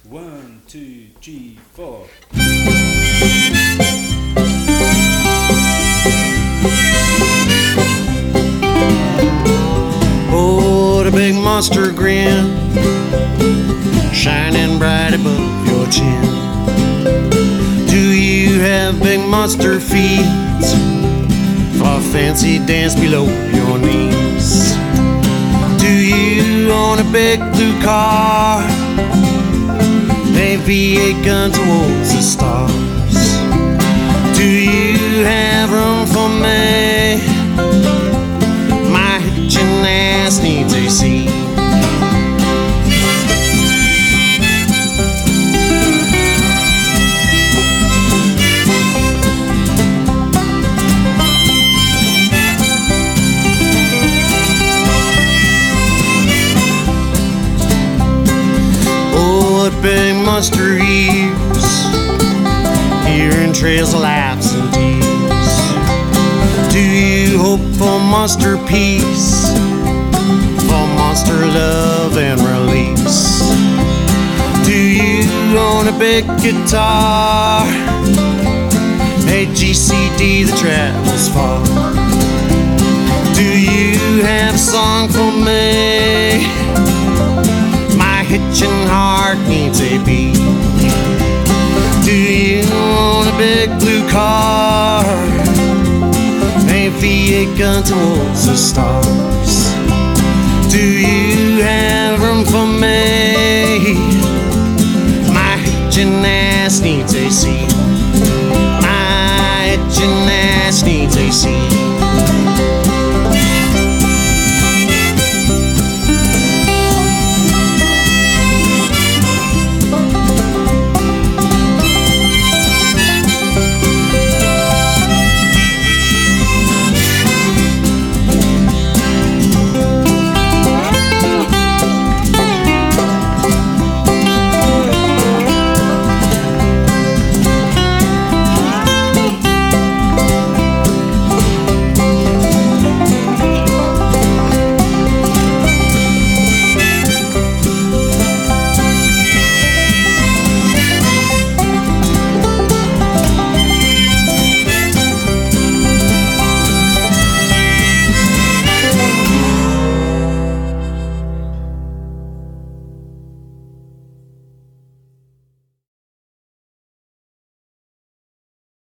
1, 2, 3, 4. Oh, the big monster grin, shining bright above your chin. Do you have big monster feet for a fancy dance below your knees? Do you own a big blue car, a V8 gun towards the stars? Do you have room for me? My hitching ass needs AC. Big monster ears, hearing trails of laughs and tears. Do you hope for monster peace, for monster love and release? Do you own a big guitar, a GCD that travels far? Do you have a song for me? My hitching heart needs a beat. Do you own a big blue car, a V8 gun towards the stars? Do you have room for me? My hitching ass needs AC. My hitching ass needs AC.